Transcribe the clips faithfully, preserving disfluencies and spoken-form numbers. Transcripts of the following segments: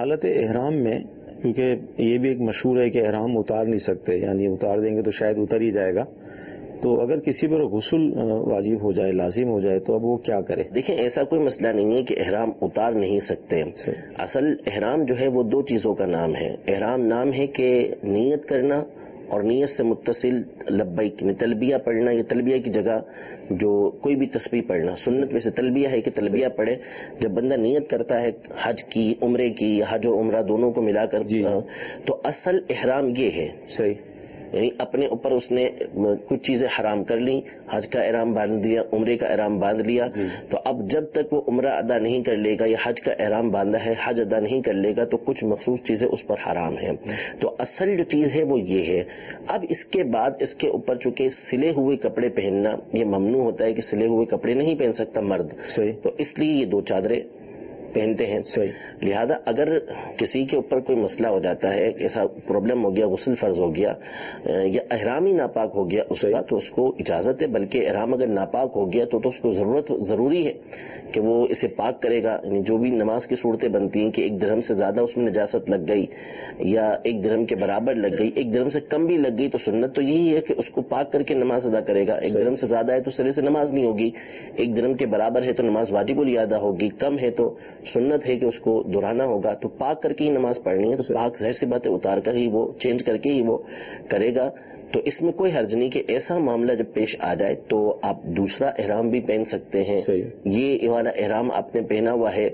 حالت احرام میں کیونکہ یہ بھی ایک مشہور ہے کہ احرام اتار نہیں سکتے، یعنی اتار دیں گے تو شاید اتر ہی جائے گا، تو اگر کسی پر غسل واجب ہو جائے، لازم ہو جائے، تو اب وہ کیا کرے؟ دیکھیں ایسا کوئی مسئلہ نہیں ہے کہ احرام اتار نہیں سکتے. اصل احرام جو ہے وہ دو چیزوں کا نام ہے. احرام نام ہے کہ نیت کرنا اور نیت سے متصل لبیک تلبیہ پڑھنا. یہ تلبیہ کی جگہ جو کوئی بھی تسبیح پڑھنا، سنت میں سے تلبیہ ہے کہ تلبیہ پڑھے. جب بندہ نیت کرتا ہے حج کی، عمرے کی، حج و عمرہ دونوں کو ملا کر جی. تو اصل احرام یہ ہے. صحیح. یعنی اپنے اوپر اس نے کچھ چیزیں حرام کر لیں، حج کا احرام باندھ لیا، عمرے کا احرام باندھ لیا جی. تو اب جب تک وہ عمرہ ادا نہیں کر لے گا یا حج کا احرام باندھا ہے حج ادا نہیں کر لے گا تو کچھ مخصوص چیزیں اس پر حرام ہیں. تو اصل جو چیز ہے وہ یہ ہے. اب اس کے بعد اس کے اوپر چونکہ سلے ہوئے کپڑے پہننا یہ ممنوع ہوتا ہے کہ سلے ہوئے کپڑے نہیں پہن سکتا مرد. صحیح. تو اس لیے یہ دو چادریں پہنتے ہیں. صحیح. لہذا اگر کسی کے اوپر کوئی مسئلہ ہو جاتا ہے، ایسا پرابلم ہو گیا، غسل فرض ہو گیا یا احرام ہی ناپاک ہو گیا اس کا، تو اس کو اجازت ہے. بلکہ احرام اگر ناپاک ہو گیا تو تو اس کو ضرورت ضروری ہے کہ وہ اسے پاک کرے گا. یعنی جو بھی نماز کی صورتیں بنتی ہیں کہ ایک درہم سے زیادہ اس میں نجاست لگ گئی یا ایک درہم کے برابر لگ گئی، ایک درہم سے کم بھی لگ گئی، تو سنت تو یہی ہے کہ اس کو پاک کر کے نماز ادا کرے گا. ایک درہم سے زیادہ ہے تو سرے سے نماز نہیں ہوگی، ایک درہم کے برابر ہے تو نماز واجب الادا ہوگی، کم ہے تو سنت ہے کہ اس کو دہرانا ہوگا. تو پاک کر کے ہی نماز پڑھنی ہے، تو پاک ظاہر سی بات ہے اتار کر ہی وہ چینج کر کے ہی وہ کرے گا. تو اس میں کوئی حرج نہیں کہ ایسا معاملہ جب پیش آ جائے تو آپ دوسرا احرام بھی پہن سکتے ہیں. یہ والا احرام آپ نے پہنا ہوا ہے،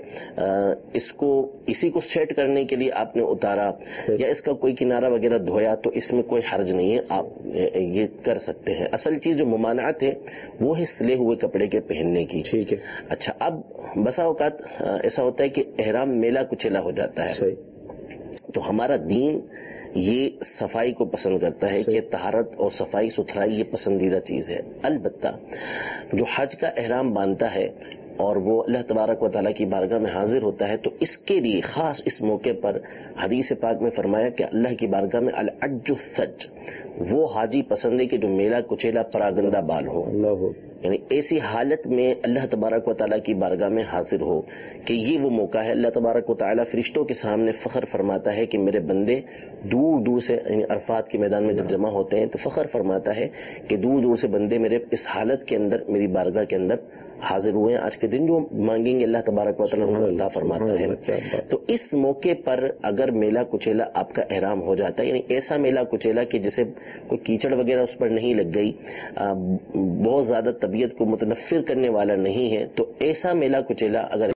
اس کو اسی کو سیٹ کرنے کے لیے آپ نے اتارا یا اس کا کوئی کنارہ وغیرہ دھویا تو اس میں کوئی حرج نہیں ہے، آپ یہ کر سکتے ہیں. اصل چیز جو ممانعت ہے وہ ہے سلے ہوئے کپڑے کے پہننے کی. ٹھیک ہے. اچھا، اب بسا اوقات ایسا ہوتا ہے کہ احرام میلا کچیلا ہو جاتا ہے. تو ہمارا دین یہ صفائی کو پسند کرتا ہے کہ طہارت اور صفائی ستھرائی یہ پسندیدہ چیز ہے. البتہ جو حج کا احرام باندھتا ہے اور وہ اللہ تبارک و تعالیٰ کی بارگاہ میں حاضر ہوتا ہے تو اس کے لیے خاص اس موقع پر حدیث پاک میں فرمایا کہ اللہ کی بارگاہ میں العج السج، وہ حاجی پسند ہے کہ جو میلا کچیلا پراگندہ بال ہو. یعنی ایسی حالت میں اللہ تبارک و تعالیٰ کی بارگاہ میں حاضر ہو کہ یہ وہ موقع ہے. اللہ تبارک و تعالیٰ فرشتوں کے سامنے فخر فرماتا ہے کہ میرے بندے دور دور سے، یعنی عرفات کے میدان میں جب جمع ہوتے ہیں تو فخر فرماتا ہے کہ دور دور سے بندے میرے اس حالت کے اندر میری بارگاہ کے اندر حاضر ہوئے ہیں. آج کے دن جو مانگیں گے اللہ تبارک و تعالیٰ عطا فرماتا ہے. تو اس موقع پر اگر میلا کچیلا آپ کا احرام ہو جاتا ہے، یعنی ایسا میلا کچیلا کہ جسے کوئی کیچڑ وغیرہ اس پر نہیں لگ گئی، بہت زیادہ طبیعت کو متنفر کرنے والا نہیں ہے، تو ایسا میلا کچیلا اگر